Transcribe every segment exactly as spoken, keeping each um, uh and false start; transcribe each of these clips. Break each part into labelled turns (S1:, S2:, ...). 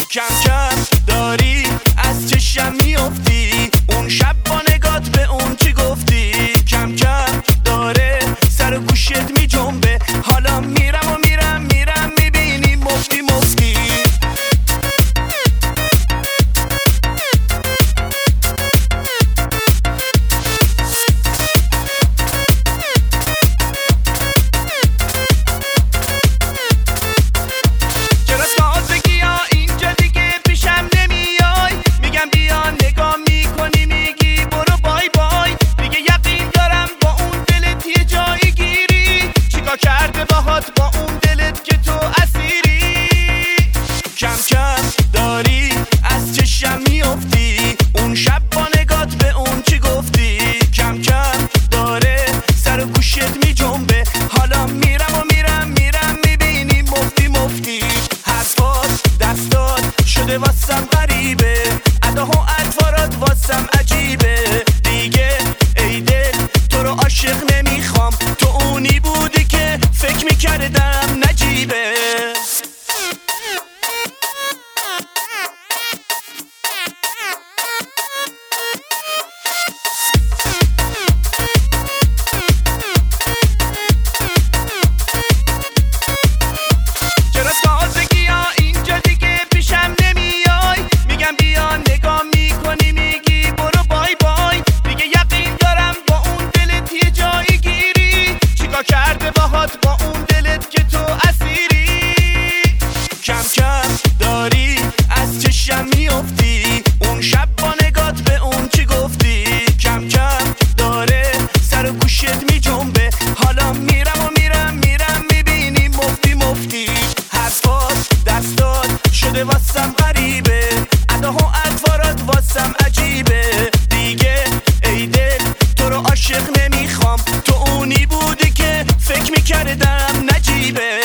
S1: کم کم داری از چشم میافتی، اون شب با نگات به اون چی گفتی. کم کم داره سر و گوشت می جنبه، حالا میرم و میرم میرم میبینی مفتی مفتی. کرده باهات با اون دلت که تو اسیری. کم کم داری از چشم میافتی، اون شب با نگات به اون چی گفتی. کم کم داره سر و گوشت می جنبه، حالا میرم و میرم میرم میبینی مفتی مفتی. حرفات دستات شده واسم غریبه، اداها اطوارات واسم عجیبه. دیگه ای دل تو رو عاشق نمیخوام، تو اونی بودی که فکر میکردم نجیبه. چرا تازگی ها اینجا دیگه پیشم نمیای؟ میگم بیا نگاه میکنی میگی برو بای بای. دیگه یقین دارم با اون دلت یه جایی گیری، چیکار کرده باهات با اون دلت که تو اسیری. کم کم داری از چشم میافتی، اون شب با نگات به اون چی گفتی. کم کم داره سر و گوشت می جنبه، حالا میرم و میرم میرم میبینی مفتی مفتی. حرفات دستات شده واسم غریبه، اداها اطوارات واسم عجیبه. دیگه ای دل تو رو عاشق نمیخوام، تو اونی بودی که فکر میکردم نجیبه.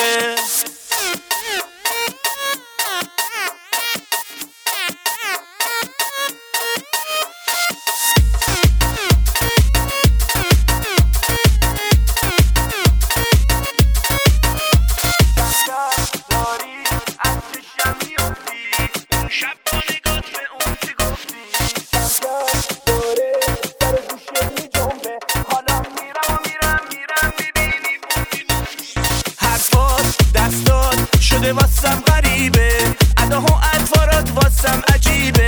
S1: شده واسم غریبه، اداها اطوارات واسم عجیبه.